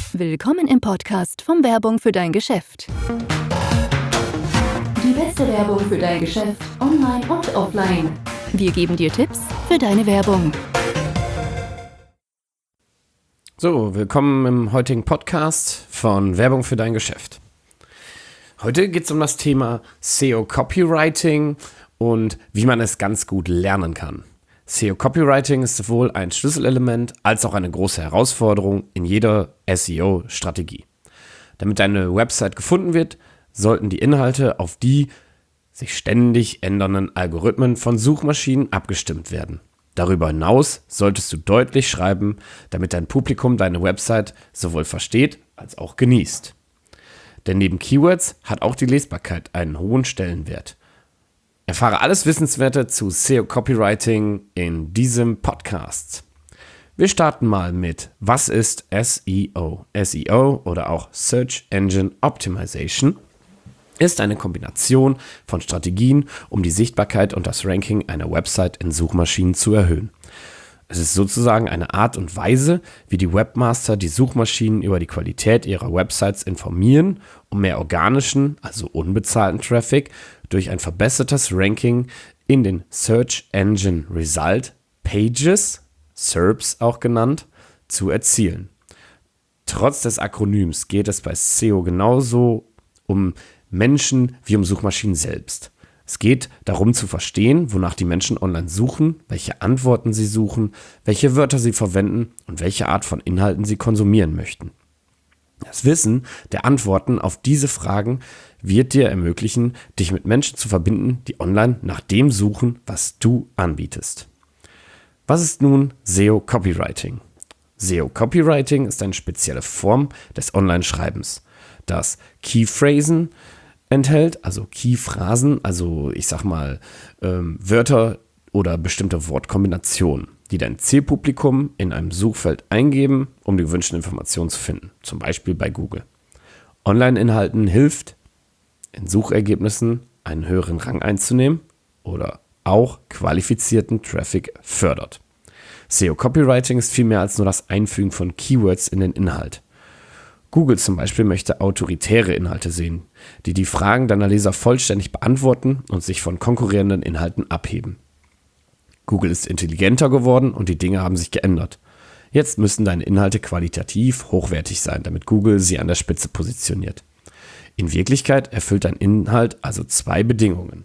Willkommen im Podcast von Werbung für dein Geschäft. Die beste Werbung für dein Geschäft, online und offline. Wir geben dir Tipps für deine Werbung. So, willkommen im heutigen Podcast von Werbung für dein Geschäft. Heute geht es um das Thema SEO-Copywriting und wie man es ganz gut lernen kann. SEO-Copywriting ist sowohl ein Schlüsselelement als auch eine große Herausforderung in jeder SEO-Strategie. Damit deine Website gefunden wird, sollten die Inhalte auf die sich ständig ändernden Algorithmen von Suchmaschinen abgestimmt werden. Darüber hinaus solltest du deutlich schreiben, damit dein Publikum deine Website sowohl versteht als auch genießt. Denn neben Keywords hat auch die Lesbarkeit einen hohen Stellenwert. Erfahre alles Wissenswerte zu SEO-Copywriting in diesem Podcast. Wir starten mal mit: Was ist SEO? SEO oder auch Search Engine Optimization ist eine Kombination von Strategien, um die Sichtbarkeit und das Ranking einer Website in Suchmaschinen zu erhöhen. Es ist sozusagen eine Art und Weise, wie die Webmaster die Suchmaschinen über die Qualität ihrer Websites informieren, um mehr organischen, also unbezahlten Traffic durch ein verbessertes Ranking in den Search Engine Result Pages, SERPs auch genannt, zu erzielen. Trotz des Akronyms geht es bei SEO genauso um Menschen wie um Suchmaschinen selbst. Es geht darum zu verstehen, wonach die Menschen online suchen, welche Antworten sie suchen, welche Wörter sie verwenden und welche Art von Inhalten sie konsumieren möchten. Das Wissen der Antworten auf diese Fragen wird dir ermöglichen, dich mit Menschen zu verbinden, die online nach dem suchen, was du anbietest. Was ist nun SEO-Copywriting? SEO-Copywriting ist eine spezielle Form des Online-Schreibens, das Keyphrasen enthält, also Keyphrasen, also ich sag mal Wörter oder bestimmte Wortkombinationen, die dein Zielpublikum in einem Suchfeld eingeben, um die gewünschten Informationen zu finden, zum Beispiel bei Google. Online-Inhalten hilft, in Suchergebnissen einen höheren Rang einzunehmen oder auch qualifizierten Traffic fördert. SEO-Copywriting ist viel mehr als nur das Einfügen von Keywords in den Inhalt. Google zum Beispiel möchte autoritäre Inhalte sehen, die die Fragen deiner Leser vollständig beantworten und sich von konkurrierenden Inhalten abheben. Google ist intelligenter geworden und die Dinge haben sich geändert. Jetzt müssen deine Inhalte qualitativ hochwertig sein, damit Google sie an der Spitze positioniert. In Wirklichkeit erfüllt dein Inhalt also zwei Bedingungen.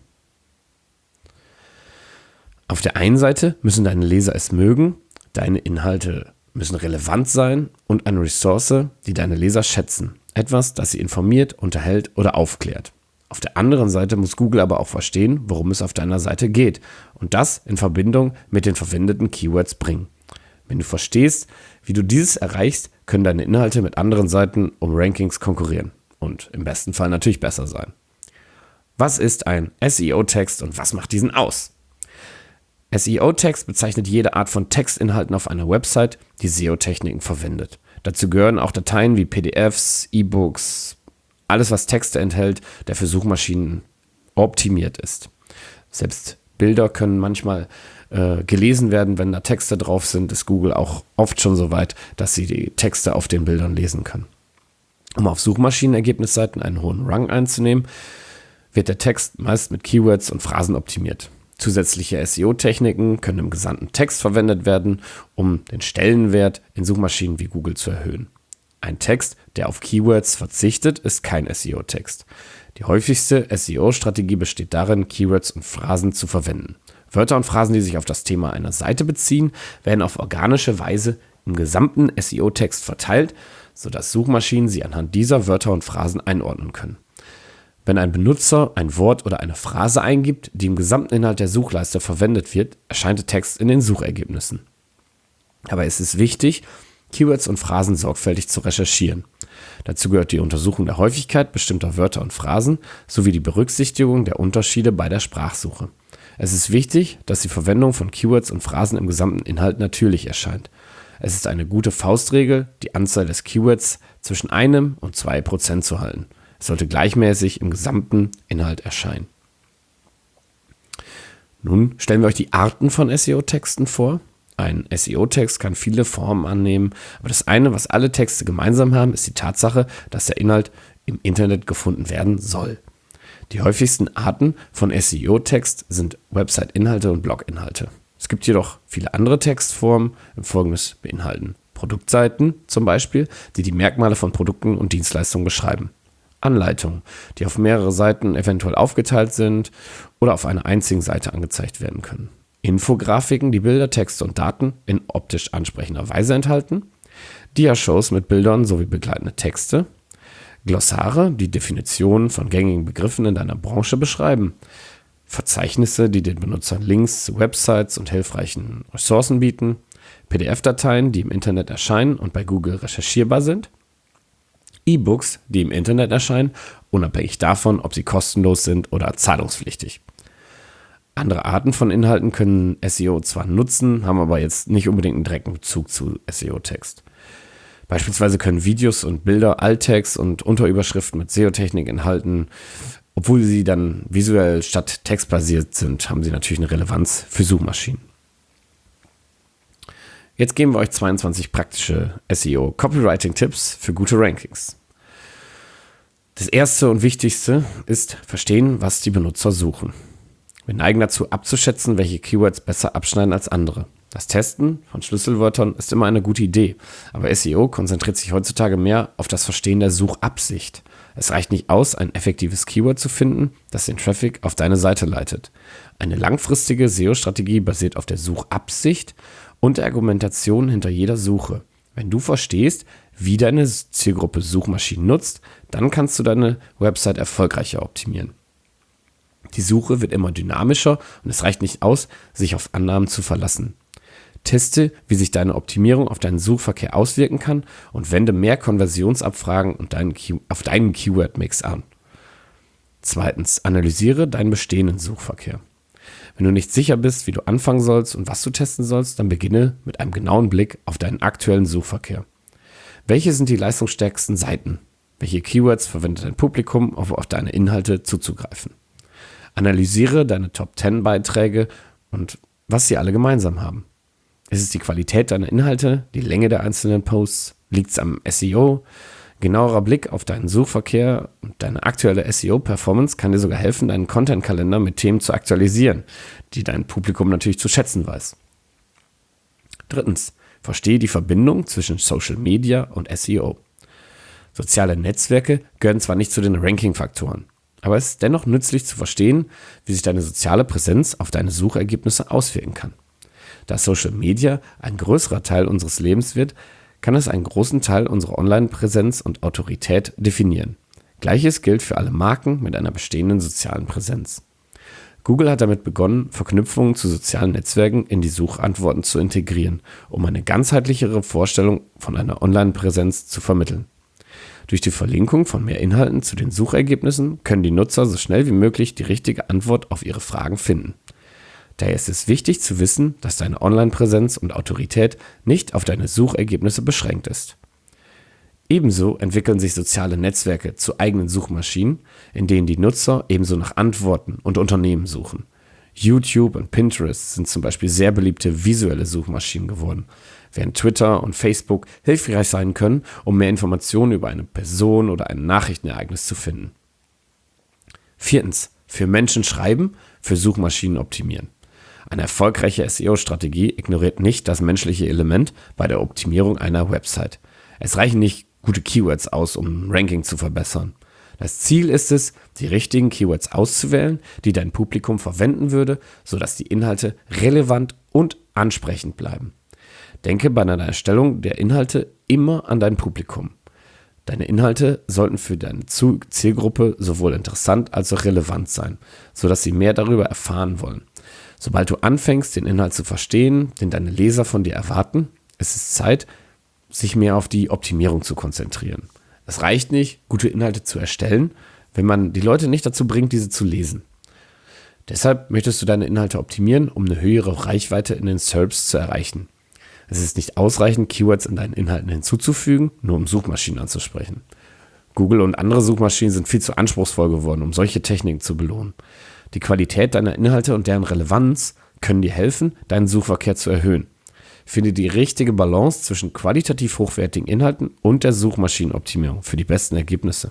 Auf der einen Seite müssen deine Leser es mögen, deine Inhalte müssen relevant sein und eine Ressource, die deine Leser schätzen. Etwas, das sie informiert, unterhält oder aufklärt. Auf der anderen Seite muss Google aber auch verstehen, worum es auf deiner Seite geht und das in Verbindung mit den verwendeten Keywords bringen. Wenn du verstehst, wie du dieses erreichst, können deine Inhalte mit anderen Seiten um Rankings konkurrieren und im besten Fall natürlich besser sein. Was ist ein SEO-Text und was macht diesen aus? SEO-Text bezeichnet jede Art von Textinhalten auf einer Website, die SEO-Techniken verwendet. Dazu gehören auch Dateien wie PDFs, E-Books, alles was Texte enthält, der für Suchmaschinen optimiert ist. Selbst Bilder können manchmal gelesen werden, wenn da Texte drauf sind, ist Google auch oft schon so weit, dass sie die Texte auf den Bildern lesen kann. Um auf Suchmaschinenergebnisseiten einen hohen Rang einzunehmen, wird der Text meist mit Keywords und Phrasen optimiert. Zusätzliche SEO-Techniken können im gesamten Text verwendet werden, um den Stellenwert in Suchmaschinen wie Google zu erhöhen. Ein Text, der auf Keywords verzichtet, ist kein SEO-Text. Die häufigste SEO-Strategie besteht darin, Keywords und Phrasen zu verwenden. Wörter und Phrasen, die sich auf das Thema einer Seite beziehen, werden auf organische Weise im gesamten SEO-Text verteilt, sodass Suchmaschinen sie anhand dieser Wörter und Phrasen einordnen können. Wenn ein Benutzer ein Wort oder eine Phrase eingibt, die im gesamten Inhalt der Suchleiste verwendet wird, erscheint der Text in den Suchergebnissen. Aber es ist wichtig, Keywords und Phrasen sorgfältig zu recherchieren. Dazu gehört die Untersuchung der Häufigkeit bestimmter Wörter und Phrasen sowie die Berücksichtigung der Unterschiede bei der Sprachsuche. Es ist wichtig, dass die Verwendung von Keywords und Phrasen im gesamten Inhalt natürlich erscheint. Es ist eine gute Faustregel, die Anzahl des Keywords zwischen 1 und 2% zu halten. Es sollte gleichmäßig im gesamten Inhalt erscheinen. Nun stellen wir euch die Arten von SEO-Texten vor. Ein SEO-Text kann viele Formen annehmen, aber das eine, was alle Texte gemeinsam haben, ist die Tatsache, dass der Inhalt im Internet gefunden werden soll. Die häufigsten Arten von SEO-Text sind Website-Inhalte und Blog-Inhalte. Es gibt jedoch viele andere Textformen, die Folgendes beinhalten. Produktseiten zum Beispiel, die die Merkmale von Produkten und Dienstleistungen beschreiben. Anleitungen, die auf mehrere Seiten eventuell aufgeteilt sind oder auf einer einzigen Seite angezeigt werden können. Infografiken, die Bilder, Texte und Daten in optisch ansprechender Weise enthalten. Diashows mit Bildern sowie begleitende Texte. Glossare, die Definitionen von gängigen Begriffen in deiner Branche beschreiben. Verzeichnisse, die den Benutzern Links zu Websites und hilfreichen Ressourcen bieten. PDF-Dateien, die im Internet erscheinen und bei Google recherchierbar sind. E-Books, die im Internet erscheinen, unabhängig davon, ob sie kostenlos sind oder zahlungspflichtig. Andere Arten von Inhalten können SEO zwar nutzen, haben aber jetzt nicht unbedingt einen direkten Bezug zu SEO-Text. Beispielsweise können Videos und Bilder Alttext und Unterüberschriften mit SEO-Technik enthalten. Obwohl sie dann visuell statt textbasiert sind, haben sie natürlich eine Relevanz für Suchmaschinen. Jetzt geben wir euch 22 praktische SEO-Copywriting-Tipps für gute Rankings. Das erste und wichtigste ist verstehen, was die Benutzer suchen. Wir neigen dazu abzuschätzen, welche Keywords besser abschneiden als andere. Das Testen von Schlüsselwörtern ist immer eine gute Idee, aber SEO konzentriert sich heutzutage mehr auf das Verstehen der Suchabsicht. Es reicht nicht aus, ein effektives Keyword zu finden, das den Traffic auf deine Seite leitet. Eine langfristige SEO-Strategie basiert auf der Suchabsicht und der Argumentation hinter jeder Suche. Wenn du verstehst, wie deine Zielgruppe Suchmaschinen nutzt, dann kannst du deine Website erfolgreicher optimieren. Die Suche wird immer dynamischer und es reicht nicht aus, sich auf Annahmen zu verlassen. Teste, wie sich deine Optimierung auf deinen Suchverkehr auswirken kann und wende mehr Konversionsabfragen auf deinen Keyword-Mix an. Zweitens, analysiere deinen bestehenden Suchverkehr. Wenn du nicht sicher bist, wie du anfangen sollst und was du testen sollst, dann beginne mit einem genauen Blick auf deinen aktuellen Suchverkehr. Welche sind die leistungsstärksten Seiten? Welche Keywords verwendet dein Publikum, um auf deine Inhalte zuzugreifen? Analysiere deine Top 10 Beiträge und was sie alle gemeinsam haben. Ist es die Qualität deiner Inhalte, die Länge der einzelnen Posts? Liegt es am SEO? Genauerer Blick auf deinen Suchverkehr und deine aktuelle SEO-Performance kann dir sogar helfen, deinen Content-Kalender mit Themen zu aktualisieren, die dein Publikum natürlich zu schätzen weiß. Drittens, verstehe die Verbindung zwischen Social Media und SEO. Soziale Netzwerke gehören zwar nicht zu den Ranking-Faktoren, aber es ist dennoch nützlich zu verstehen, wie sich deine soziale Präsenz auf deine Suchergebnisse auswirken kann. Da Social Media ein größerer Teil unseres Lebens wird, kann es einen großen Teil unserer Online-Präsenz und Autorität definieren. Gleiches gilt für alle Marken mit einer bestehenden sozialen Präsenz. Google hat damit begonnen, Verknüpfungen zu sozialen Netzwerken in die Suchantworten zu integrieren, um eine ganzheitlichere Vorstellung von einer Online-Präsenz zu vermitteln. Durch die Verlinkung von mehr Inhalten zu den Suchergebnissen können die Nutzer so schnell wie möglich die richtige Antwort auf ihre Fragen finden. Daher ist es wichtig zu wissen, dass deine Online-Präsenz und Autorität nicht auf deine Suchergebnisse beschränkt ist. Ebenso entwickeln sich soziale Netzwerke zu eigenen Suchmaschinen, in denen die Nutzer ebenso nach Antworten und Unternehmen suchen. YouTube und Pinterest sind zum Beispiel sehr beliebte visuelle Suchmaschinen geworden, während Twitter und Facebook hilfreich sein können, um mehr Informationen über eine Person oder ein Nachrichtenereignis zu finden. Viertens, für Menschen schreiben, für Suchmaschinen optimieren. Eine erfolgreiche SEO-Strategie ignoriert nicht das menschliche Element bei der Optimierung einer Website. Es reichen nicht gute Keywords aus, um ein Ranking zu verbessern. Das Ziel ist es, die richtigen Keywords auszuwählen, die dein Publikum verwenden würde, sodass die Inhalte relevant und ansprechend bleiben. Denke bei deiner Erstellung der Inhalte immer an dein Publikum. Deine Inhalte sollten für deine Zielgruppe sowohl interessant als auch relevant sein, sodass sie mehr darüber erfahren wollen. Sobald du anfängst, den Inhalt zu verstehen, den deine Leser von dir erwarten, ist es Zeit, sich mehr auf die Optimierung zu konzentrieren. Es reicht nicht, gute Inhalte zu erstellen, wenn man die Leute nicht dazu bringt, diese zu lesen. Deshalb möchtest du deine Inhalte optimieren, um eine höhere Reichweite in den SERPs zu erreichen. Es ist nicht ausreichend, Keywords in deinen Inhalten hinzuzufügen, nur um Suchmaschinen anzusprechen. Google und andere Suchmaschinen sind viel zu anspruchsvoll geworden, um solche Techniken zu belohnen. Die Qualität deiner Inhalte und deren Relevanz können dir helfen, deinen Suchverkehr zu erhöhen. Finde die richtige Balance zwischen qualitativ hochwertigen Inhalten und der Suchmaschinenoptimierung für die besten Ergebnisse.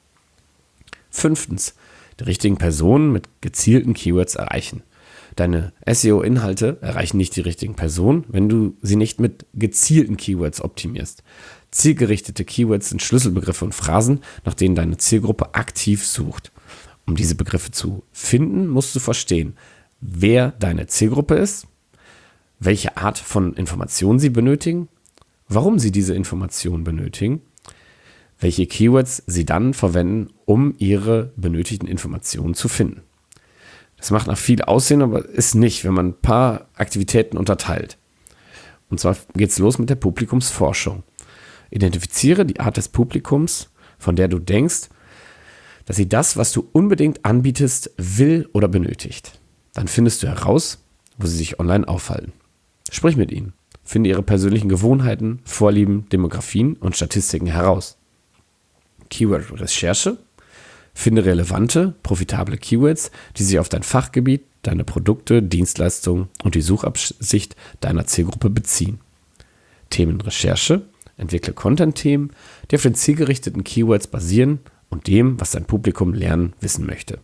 5. Die richtigen Personen mit gezielten Keywords erreichen. Deine SEO-Inhalte erreichen nicht die richtigen Personen, wenn du sie nicht mit gezielten Keywords optimierst. Zielgerichtete Keywords sind Schlüsselbegriffe und Phrasen, nach denen deine Zielgruppe aktiv sucht. Um diese Begriffe zu finden, musst du verstehen, wer deine Zielgruppe ist, welche Art von Informationen sie benötigen, warum sie diese Informationen benötigen, welche Keywords sie dann verwenden, um ihre benötigten Informationen zu finden. Das macht nach viel Aussehen, aber ist nicht, wenn man ein paar Aktivitäten unterteilt. Und zwar geht es los mit der Publikumsforschung. Identifiziere die Art des Publikums, von der du denkst, dass sie das, was du unbedingt anbietest, will oder benötigt. Dann findest du heraus, wo sie sich online aufhalten. Sprich mit ihnen. Finde ihre persönlichen Gewohnheiten, Vorlieben, Demografien und Statistiken heraus. Keyword-Recherche. Finde relevante, profitable Keywords, die sich auf dein Fachgebiet, deine Produkte, Dienstleistungen und die Suchabsicht deiner Zielgruppe beziehen. Themenrecherche. Entwickle Content-Themen, die auf den zielgerichteten Keywords basieren und dem, was dein Publikum lernen, wissen möchte.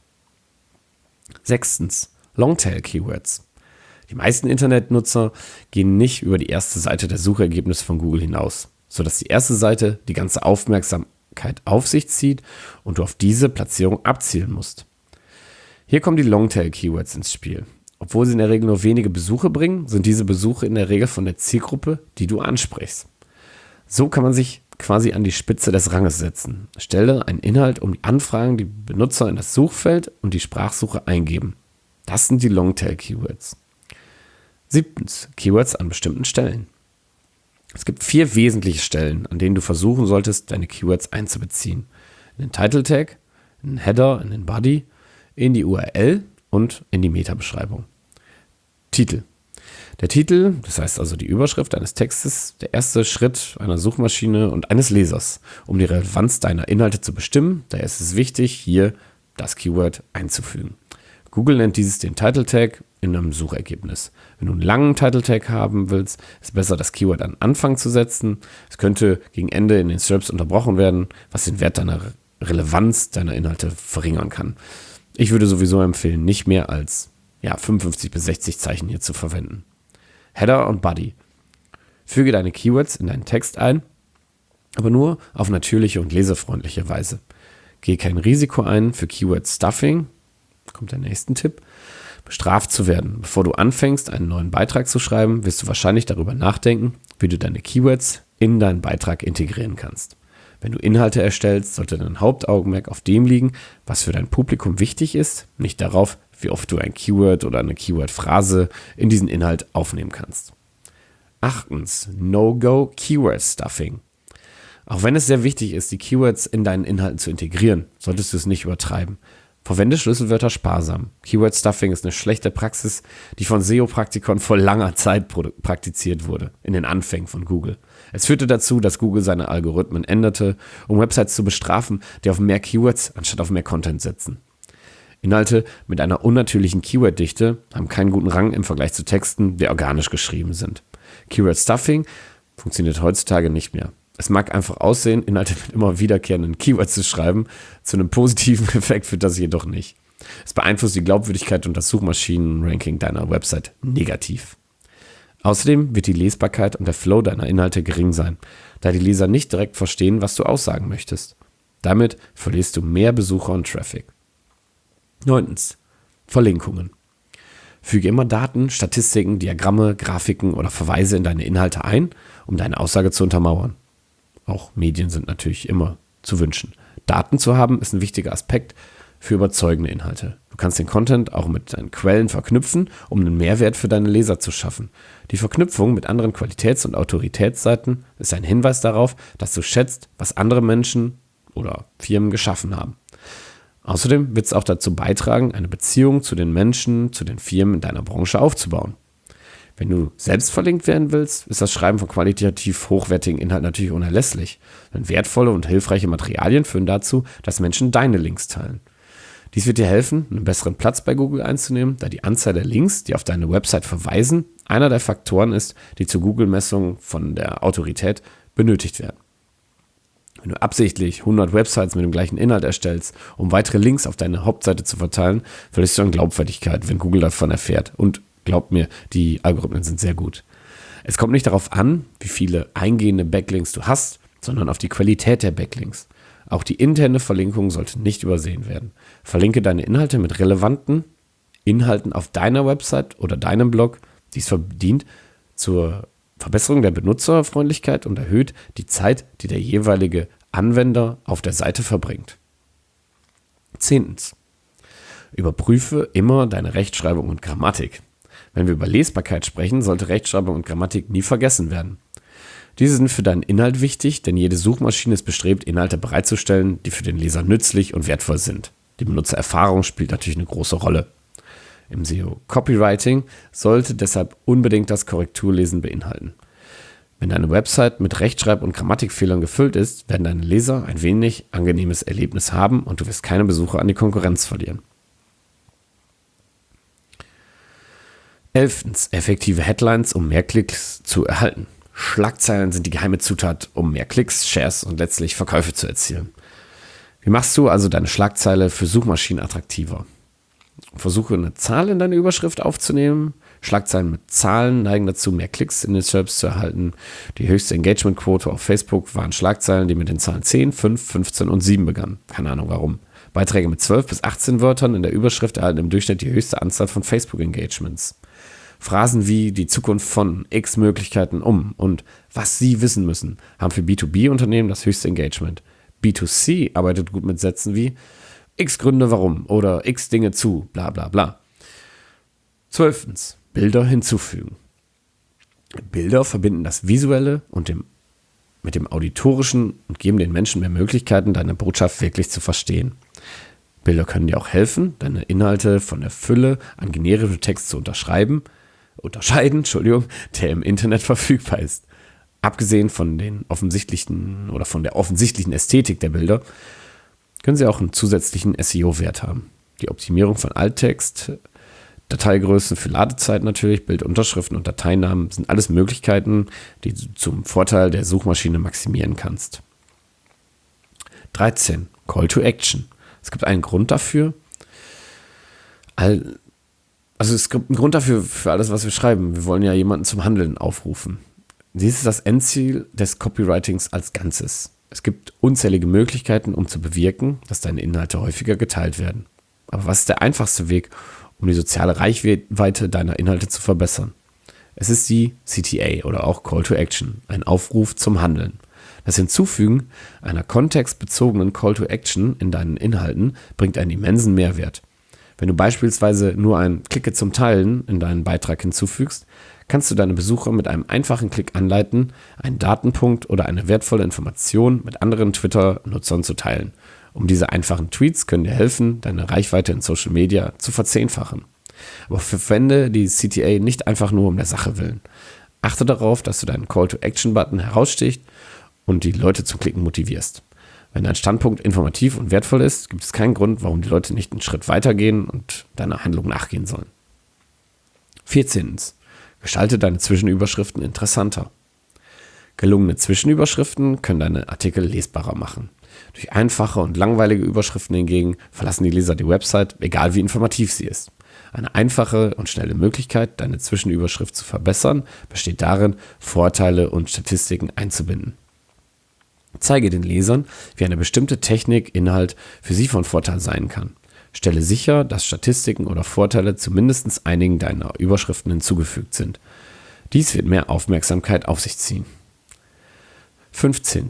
6. Longtail-Keywords. Die meisten Internetnutzer gehen nicht über die erste Seite der Suchergebnisse von Google hinaus, sodass die erste Seite die ganze Aufmerksamkeit auf sich zieht und du auf diese Platzierung abzielen musst. Hier kommen die Longtail-Keywords ins Spiel. Obwohl sie in der Regel nur wenige Besuche bringen, sind diese Besuche in der Regel von der Zielgruppe, die du ansprichst. So kann man sich quasi an die Spitze des Ranges setzen. Stelle einen Inhalt um die Anfragen, die Benutzer in das Suchfeld und die Sprachsuche eingeben. Das sind die Longtail-Keywords. 7. Keywords an bestimmten Stellen. Es gibt 4 wesentliche Stellen, an denen du versuchen solltest, deine Keywords einzubeziehen. In den Title Tag, in den Header, in den Body, in die URL und in die Meta-Beschreibung. Titel. Der Titel, das heißt also die Überschrift eines Textes, der erste Schritt einer Suchmaschine und eines Lesers, um die Relevanz deiner Inhalte zu bestimmen. Daher ist es wichtig, hier das Keyword einzufügen. Google nennt dieses den Title Tag in einem Suchergebnis. Wenn du einen langen Title Tag haben willst, ist es besser, das Keyword an Anfang zu setzen. Es könnte gegen Ende in den SERPs unterbrochen werden, was den Wert deiner Relevanz deiner Inhalte verringern kann. Ich würde sowieso empfehlen, nicht mehr als 55 bis 60 Zeichen hier zu verwenden. Header und Body. Füge deine Keywords in deinen Text ein, aber nur auf natürliche und leserfreundliche Weise. Gehe kein Risiko ein für Keyword Stuffing, kommt der nächste Tipp, bestraft zu werden. Bevor du anfängst, einen neuen Beitrag zu schreiben, wirst du wahrscheinlich darüber nachdenken, wie du deine Keywords in deinen Beitrag integrieren kannst. Wenn du Inhalte erstellst, sollte dein Hauptaugenmerk auf dem liegen, was für dein Publikum wichtig ist, nicht darauf, wie oft du ein Keyword oder eine Keyword-Phrase in diesen Inhalt aufnehmen kannst. 8. No-Go Keyword Stuffing. Auch wenn es sehr wichtig ist, die Keywords in deinen Inhalten zu integrieren, solltest du es nicht übertreiben. Verwende Schlüsselwörter sparsam. Keyword Stuffing ist eine schlechte Praxis, die von SEO-Praktikern vor langer Zeit praktiziert wurde, in den Anfängen von Google. Es führte dazu, dass Google seine Algorithmen änderte, um Websites zu bestrafen, die auf mehr Keywords anstatt auf mehr Content setzen. Inhalte mit einer unnatürlichen Keyword-Dichte haben keinen guten Rang im Vergleich zu Texten, die organisch geschrieben sind. Keyword Stuffing funktioniert heutzutage nicht mehr. Es mag einfach aussehen, Inhalte mit immer wiederkehrenden Keywords zu schreiben. Zu einem positiven Effekt führt das jedoch nicht. Es beeinflusst die Glaubwürdigkeit und das Suchmaschinenranking deiner Website negativ. Außerdem wird die Lesbarkeit und der Flow deiner Inhalte gering sein, da die Leser nicht direkt verstehen, was du aussagen möchtest. Damit verlierst du mehr Besucher und Traffic. 9. Verlinkungen. Füge immer Daten, Statistiken, Diagramme, Grafiken oder Verweise in deine Inhalte ein, um deine Aussage zu untermauern. Auch Medien sind natürlich immer zu wünschen. Daten zu haben ist ein wichtiger Aspekt für überzeugende Inhalte. Du kannst den Content auch mit deinen Quellen verknüpfen, um einen Mehrwert für deine Leser zu schaffen. Die Verknüpfung mit anderen Qualitäts- und Autoritätsseiten ist ein Hinweis darauf, dass du schätzt, was andere Menschen oder Firmen geschaffen haben. Außerdem wird es auch dazu beitragen, eine Beziehung zu den Menschen, zu den Firmen in deiner Branche aufzubauen. Wenn du selbst verlinkt werden willst, ist das Schreiben von qualitativ hochwertigen Inhalten natürlich unerlässlich. Denn wertvolle und hilfreiche Materialien führen dazu, dass Menschen deine Links teilen. Dies wird dir helfen, einen besseren Platz bei Google einzunehmen, da die Anzahl der Links, die auf deine Website verweisen, einer der Faktoren ist, die zur Google-Messung von der Autorität benötigt werden. Wenn du absichtlich 100 Websites mit dem gleichen Inhalt erstellst, um weitere Links auf deine Hauptseite zu verteilen, verlierst du an Glaubwürdigkeit, wenn Google davon erfährt. Und glaub mir, die Algorithmen sind sehr gut. Es kommt nicht darauf an, wie viele eingehende Backlinks du hast, sondern auf die Qualität der Backlinks. Auch die interne Verlinkung sollte nicht übersehen werden. Verlinke deine Inhalte mit relevanten Inhalten auf deiner Website oder deinem Blog. Dies dient zur Verbesserung der Benutzerfreundlichkeit und erhöht die Zeit, die der jeweilige Anwender auf der Seite verbringt. 10. Überprüfe immer deine Rechtschreibung und Grammatik. Wenn wir über Lesbarkeit sprechen, sollte Rechtschreibung und Grammatik nie vergessen werden. Diese sind für deinen Inhalt wichtig, denn jede Suchmaschine ist bestrebt, Inhalte bereitzustellen, die für den Leser nützlich und wertvoll sind. Die Benutzererfahrung spielt natürlich eine große Rolle. Im SEO-Copywriting sollte deshalb unbedingt das Korrekturlesen beinhalten. Wenn deine Website mit Rechtschreib- und Grammatikfehlern gefüllt ist, werden deine Leser ein wenig angenehmes Erlebnis haben und du wirst keine Besucher an die Konkurrenz verlieren. 11. Effektive Headlines, um mehr Klicks zu erhalten. Schlagzeilen sind die geheime Zutat, um mehr Klicks, Shares und letztlich Verkäufe zu erzielen. Wie machst du also deine Schlagzeile für Suchmaschinen attraktiver? Versuche eine Zahl in deine Überschrift aufzunehmen. Schlagzeilen mit Zahlen neigen dazu, mehr Klicks in den SERPs zu erhalten. Die höchste Engagementquote auf Facebook waren Schlagzeilen, die mit den Zahlen 10, 5, 15 und 7 begannen. Keine Ahnung warum. Beiträge mit 12 bis 18 Wörtern in der Überschrift erhalten im Durchschnitt die höchste Anzahl von Facebook-Engagements. Phrasen wie die Zukunft von X Möglichkeiten um und was Sie wissen müssen haben für B2B-Unternehmen das höchste Engagement. B2C arbeitet gut mit Sätzen wie X Gründe warum oder X Dinge zu, bla bla bla. 12. Bilder hinzufügen. Bilder verbinden das Visuelle und mit dem Auditorischen und geben den Menschen mehr Möglichkeiten, deine Botschaft wirklich zu verstehen. Bilder können dir auch helfen, deine Inhalte von der Fülle an generischem Text zu unterscheiden, der im Internet verfügbar ist. Abgesehen von der offensichtlichen Ästhetik der Bilder, können sie auch einen zusätzlichen SEO-Wert haben. Die Optimierung von Alttext, Dateigrößen für Ladezeit natürlich, Bildunterschriften und Dateinamen sind alles Möglichkeiten, die du zum Vorteil der Suchmaschine maximieren kannst. 13. Call to Action. Es gibt einen Grund dafür. Es gibt einen Grund dafür für alles, was wir schreiben. Wir wollen ja jemanden zum Handeln aufrufen. Dies ist das Endziel des Copywritings als Ganzes. Es gibt unzählige Möglichkeiten, um zu bewirken, dass deine Inhalte häufiger geteilt werden. Aber was ist der einfachste Weg, um die soziale Reichweite deiner Inhalte zu verbessern? Es ist die CTA oder auch Call to Action, ein Aufruf zum Handeln. Das Hinzufügen einer kontextbezogenen Call to Action in deinen Inhalten bringt einen immensen Mehrwert. Wenn du beispielsweise nur ein Klicke zum Teilen in deinen Beitrag hinzufügst, kannst du deine Besucher mit einem einfachen Klick anleiten, einen Datenpunkt oder eine wertvolle Information mit anderen Twitter-Nutzern zu teilen. Diese einfachen Tweets können dir helfen, deine Reichweite in Social Media zu verzehnfachen. Aber verwende die CTA nicht einfach nur um der Sache willen. Achte darauf, dass du deinen Call-to-Action-Button herausstichst und die Leute zum Klicken motivierst. Wenn dein Standpunkt informativ und wertvoll ist, gibt es keinen Grund, warum die Leute nicht einen Schritt weitergehen und deiner Handlung nachgehen sollen. 14. Gestalte deine Zwischenüberschriften interessanter. Gelungene Zwischenüberschriften können deine Artikel lesbarer machen. Durch einfache und langweilige Überschriften hingegen verlassen die Leser die Website, egal wie informativ sie ist. Eine einfache und schnelle Möglichkeit, deine Zwischenüberschrift zu verbessern, besteht darin, Vorteile und Statistiken einzubinden. Zeige den Lesern, wie eine bestimmte Technik, Inhalt für sie von Vorteil sein kann. Stelle sicher, dass Statistiken oder Vorteile zu mindestens einigen deiner Überschriften hinzugefügt sind. Dies wird mehr Aufmerksamkeit auf sich ziehen. 15.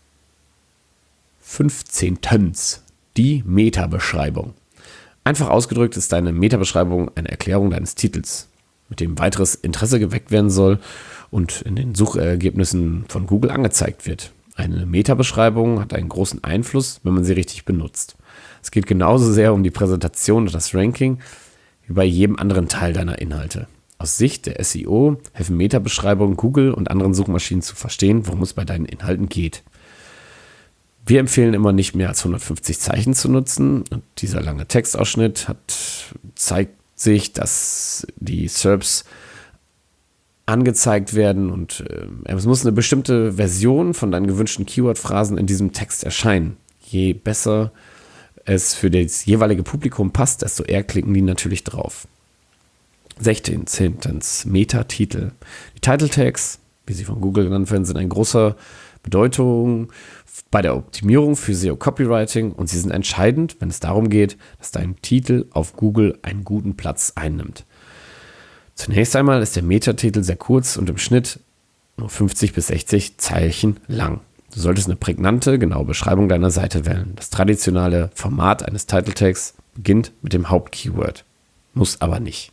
Die Meta-Beschreibung. Einfach ausgedrückt ist deine Meta-Beschreibung eine Erklärung deines Titels, mit dem weiteres Interesse geweckt werden soll und in den Suchergebnissen von Google angezeigt wird. Eine Meta-Beschreibung hat einen großen Einfluss, wenn man sie richtig benutzt. Es geht genauso sehr um die Präsentation und das Ranking wie bei jedem anderen Teil deiner Inhalte. Aus Sicht der SEO helfen Meta-Beschreibungen Google und anderen Suchmaschinen zu verstehen, worum es bei deinen Inhalten geht. Wir empfehlen immer nicht mehr als 150 Zeichen zu nutzen. Und dieser lange Textausschnitt zeigt sich, dass die SERPs angezeigt werden und es muss eine bestimmte Version von deinen gewünschten Keyword-Phrasen in diesem Text erscheinen. Je besser es für das jeweilige Publikum passt, desto eher klicken die natürlich drauf. 16. Metatitel. Die Title Tags, wie sie von Google genannt werden, sind eine große Bedeutung bei der Optimierung für SEO-Copywriting und sie sind entscheidend, wenn es darum geht, dass dein Titel auf Google einen guten Platz einnimmt. Zunächst einmal ist der Metatitel sehr kurz und im Schnitt nur 50 bis 60 Zeichen lang. Du solltest eine prägnante, genaue Beschreibung deiner Seite wählen. Das traditionelle Format eines Title Tags beginnt mit dem Hauptkeyword, muss aber nicht.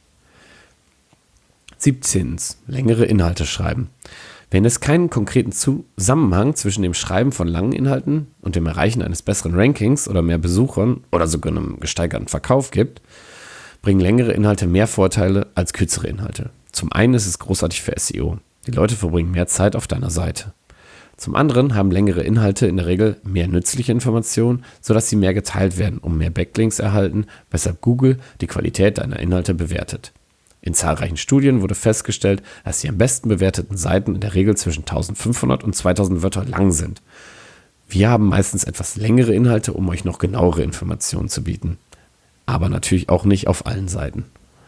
17. Längere Inhalte schreiben. Wenn es keinen konkreten Zusammenhang zwischen dem Schreiben von langen Inhalten und dem Erreichen eines besseren Rankings oder mehr Besuchern oder sogar einem gesteigerten Verkauf gibt, bringen längere Inhalte mehr Vorteile als kürzere Inhalte. Zum einen ist es großartig für SEO. Die Leute verbringen mehr Zeit auf deiner Seite. Zum anderen haben längere Inhalte in der Regel mehr nützliche Informationen, sodass sie mehr geteilt werden, um mehr Backlinks erhalten, weshalb Google die Qualität deiner Inhalte bewertet. In zahlreichen Studien wurde festgestellt, dass die am besten bewerteten Seiten in der Regel zwischen 1500 und 2000 Wörter lang sind. Wir haben meistens etwas längere Inhalte, um euch noch genauere Informationen zu bieten. Aber natürlich auch nicht auf allen Seiten.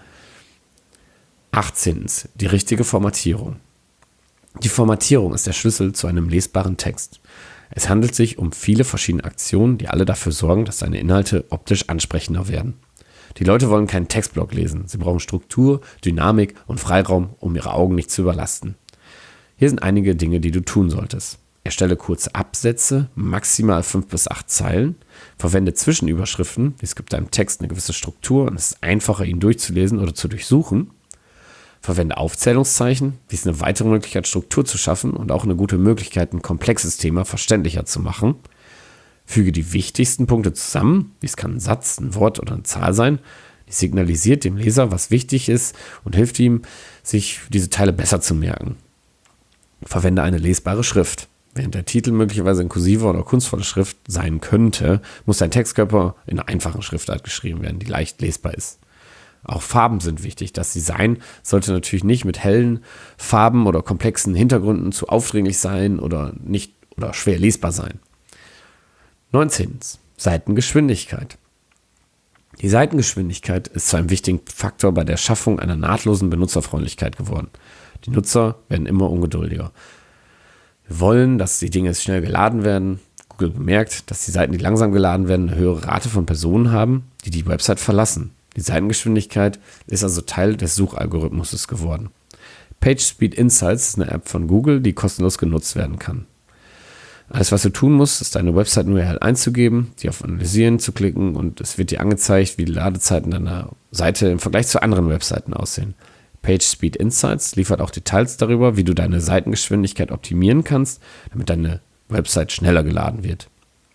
18. Die richtige Formatierung. Die Formatierung ist der Schlüssel zu einem lesbaren Text. Es handelt sich um viele verschiedene Aktionen, die alle dafür sorgen, dass deine Inhalte optisch ansprechender werden. Die Leute wollen keinen Textblock lesen. Sie brauchen Struktur, Dynamik und Freiraum, um ihre Augen nicht zu überlasten. Hier sind einige Dinge, die du tun solltest. Erstelle kurze Absätze, maximal 5 bis 8 Zeilen. Verwende Zwischenüberschriften. Dies gibt deinem Text eine gewisse Struktur und es ist einfacher, ihn durchzulesen oder zu durchsuchen. Verwende Aufzählungszeichen. Dies ist eine weitere Möglichkeit, Struktur zu schaffen und auch eine gute Möglichkeit, ein komplexes Thema verständlicher zu machen. Füge die wichtigsten Punkte zusammen. Dies kann ein Satz, ein Wort oder eine Zahl sein. Dies signalisiert dem Leser, was wichtig ist und hilft ihm, sich diese Teile besser zu merken. Verwende eine lesbare Schrift. Während der Titel möglicherweise in kursiver oder kunstvoller Schrift sein könnte, muss dein Textkörper in einer einfachen Schriftart geschrieben werden, die leicht lesbar ist. Auch Farben sind wichtig. Das Design sollte natürlich nicht mit hellen Farben oder komplexen Hintergründen zu aufdringlich sein oder schwer lesbar sein. 19. Seitengeschwindigkeit. Die Seitengeschwindigkeit ist zu einem wichtigen Faktor bei der Schaffung einer nahtlosen Benutzerfreundlichkeit geworden. Die Nutzer werden immer ungeduldiger. Wir wollen, dass die Dinge schnell geladen werden. Google bemerkt, dass die Seiten, die langsam geladen werden, eine höhere Rate von Personen haben, die die Website verlassen. Die Seitengeschwindigkeit ist also Teil des Suchalgorithmus geworden. PageSpeed Insights ist eine App von Google, die kostenlos genutzt werden kann. Alles, was du tun musst, ist deine Website-URL einzugeben, die auf Analysieren zu klicken und es wird dir angezeigt, wie die Ladezeiten deiner Seite im Vergleich zu anderen Webseiten aussehen. PageSpeed Insights liefert auch Details darüber, wie du deine Seitengeschwindigkeit optimieren kannst, damit deine Website schneller geladen wird.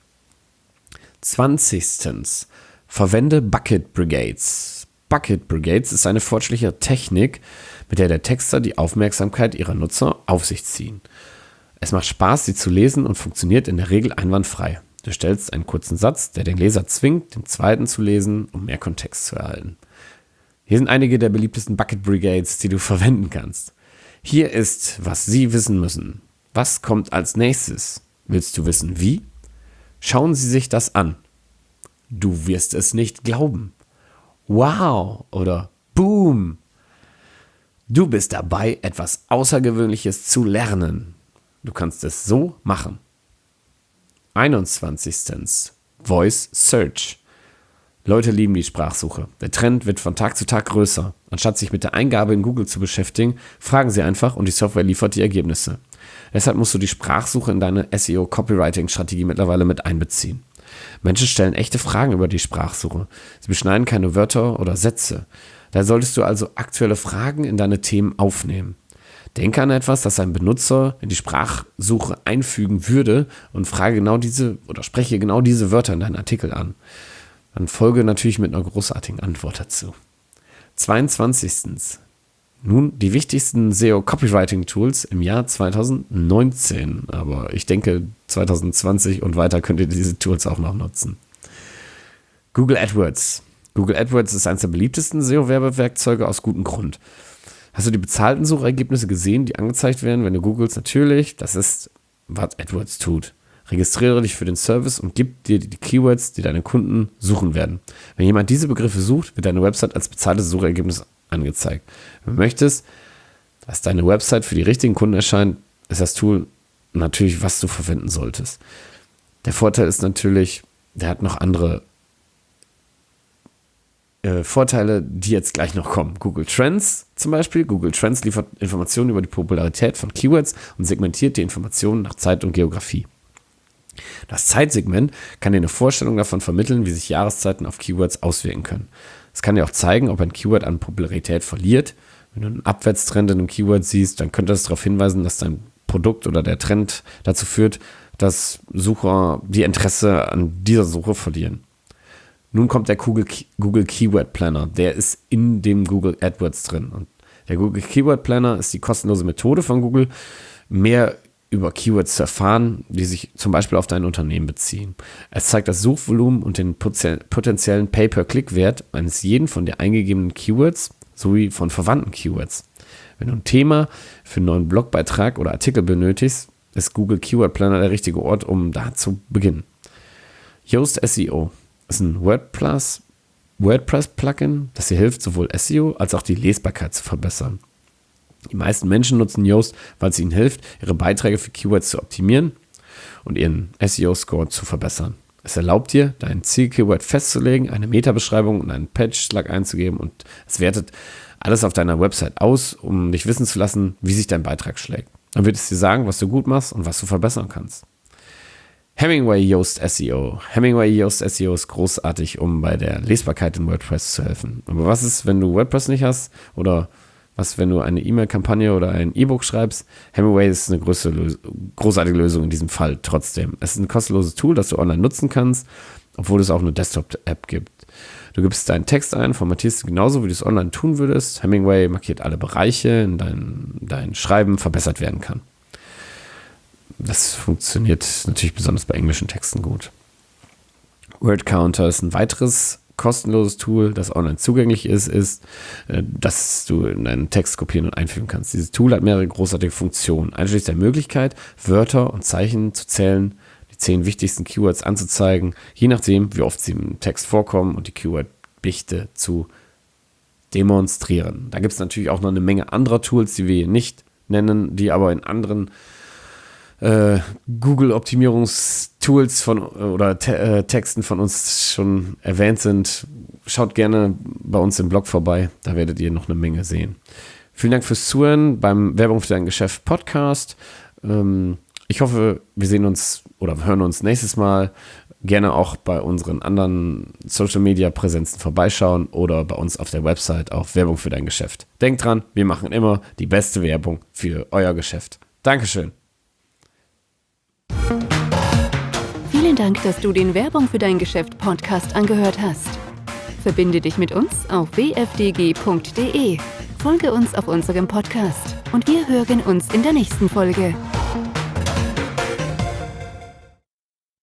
20. Verwende Bucket Brigades. Bucket Brigades ist eine fortschrittliche Technik, mit der Texter die Aufmerksamkeit ihrer Nutzer auf sich ziehen. Es macht Spaß, sie zu lesen und funktioniert in der Regel einwandfrei. Du stellst einen kurzen Satz, der den Leser zwingt, den zweiten zu lesen, um mehr Kontext zu erhalten. Hier sind einige der beliebtesten Bucket Brigades, die du verwenden kannst. Hier ist, was Sie wissen müssen. Was kommt als nächstes? Willst du wissen, wie? Schauen Sie sich das an. Du wirst es nicht glauben. Wow oder Boom. Du bist dabei, etwas Außergewöhnliches zu lernen. Du kannst es so machen. 21. Voice Search. Leute lieben die Sprachsuche. Der Trend wird von Tag zu Tag größer. Anstatt sich mit der Eingabe in Google zu beschäftigen, fragen sie einfach und die Software liefert die Ergebnisse. Deshalb musst du die Sprachsuche in deine SEO-Copywriting-Strategie mittlerweile mit einbeziehen. Menschen stellen echte Fragen über die Sprachsuche. Sie beschneiden keine Wörter oder Sätze. Da solltest du also aktuelle Fragen in deine Themen aufnehmen. Denke an etwas, das ein Benutzer in die Sprachsuche einfügen würde und spreche genau diese Wörter in deinen Artikel an. Dann folge natürlich mit einer großartigen Antwort dazu. 22. Nun die wichtigsten SEO-Copywriting-Tools im Jahr 2019. Aber ich denke, 2020 und weiter könnt ihr diese Tools auch noch nutzen. Google AdWords. Google AdWords ist eines der beliebtesten SEO-Werbewerkzeuge aus gutem Grund. Hast du die bezahlten Suchergebnisse gesehen, die angezeigt werden, wenn du googelst? Natürlich, das ist, was AdWords tut. Registriere dich für den Service und gib dir die Keywords, die deine Kunden suchen werden. Wenn jemand diese Begriffe sucht, wird deine Website als bezahltes Suchergebnis angezeigt. Wenn du möchtest, dass deine Website für die richtigen Kunden erscheint, ist das Tool natürlich, was du verwenden solltest. Der Vorteil ist natürlich, der hat noch andere Vorteile, die jetzt gleich noch kommen. Google Trends zum Beispiel. Google Trends liefert Informationen über die Popularität von Keywords und segmentiert die Informationen nach Zeit und Geografie. Das Zeitsegment kann dir eine Vorstellung davon vermitteln, wie sich Jahreszeiten auf Keywords auswirken können. Es kann dir auch zeigen, ob ein Keyword an Popularität verliert. Wenn du einen Abwärtstrend in einem Keyword siehst, dann könnte das darauf hinweisen, dass dein Produkt oder der Trend dazu führt, dass Sucher die Interesse an dieser Suche verlieren. Nun kommt der Google Keyword Planner. Der ist in dem Google AdWords drin. Und der Google Keyword Planner ist die kostenlose Methode von Google, mehr über Keywords zu erfahren, die sich zum Beispiel auf dein Unternehmen beziehen. Es zeigt das Suchvolumen und den potenziellen Pay-per-Click-Wert eines jeden von dir eingegebenen Keywords sowie von verwandten Keywords. Wenn du ein Thema für einen neuen Blogbeitrag oder Artikel benötigst, ist Google Keyword Planner der richtige Ort, um da zu beginnen. Yoast SEO ist ein WordPress-Plugin, das dir hilft, sowohl SEO als auch die Lesbarkeit zu verbessern. Die meisten Menschen nutzen Yoast, weil es ihnen hilft, ihre Beiträge für Keywords zu optimieren und ihren SEO-Score zu verbessern. Es erlaubt dir, dein Ziel-Keyword festzulegen, eine Meta-Beschreibung und einen Page-Schlag einzugeben und es wertet alles auf deiner Website aus, um dich wissen zu lassen, wie sich dein Beitrag schlägt. Dann wird es dir sagen, was du gut machst und was du verbessern kannst. Hemingway Yoast SEO. Hemingway Yoast SEO ist großartig, um bei der Lesbarkeit in WordPress zu helfen. Aber was ist, wenn du WordPress nicht hast oder was, wenn du eine E-Mail-Kampagne oder ein E-Book schreibst? Hemingway ist eine großartige Lösung in diesem Fall trotzdem. Es ist ein kostenloses Tool, das du online nutzen kannst, obwohl es auch eine Desktop-App gibt. Du gibst deinen Text ein, formatierst genauso, wie du es online tun würdest. Hemingway markiert alle Bereiche, in dein Schreiben verbessert werden kann. Das funktioniert natürlich besonders bei englischen Texten gut. Word Counter ist ein weiteres kostenloses Tool, das online zugänglich ist, dass du in deinen Text kopieren und einfügen kannst. Dieses Tool hat mehrere großartige Funktionen, einschließlich der Möglichkeit, Wörter und Zeichen zu zählen, die 10 wichtigsten Keywords anzuzeigen, je nachdem, wie oft sie im Text vorkommen und die Keyword-Dichte zu demonstrieren. Da gibt es natürlich auch noch eine Menge anderer Tools, die wir hier nicht nennen, die aber in anderen Google-Optimierungstools oder Texten von uns schon erwähnt sind. Schaut gerne bei uns im Blog vorbei, da werdet ihr noch eine Menge sehen. Vielen Dank fürs Zuhören beim Werbung für dein Geschäft Podcast. Ich hoffe, wir sehen uns oder hören uns nächstes Mal. Gerne auch bei unseren anderen Social-Media-Präsenzen vorbeischauen oder bei uns auf der Website auf Werbung für dein Geschäft. Denkt dran, wir machen immer die beste Werbung für euer Geschäft. Dankeschön. Vielen Dank, dass du den Werbung für dein Geschäft Podcast angehört hast. Verbinde dich mit uns auf wfdg.de. Folge uns auf unserem Podcast und wir hören uns in der nächsten Folge.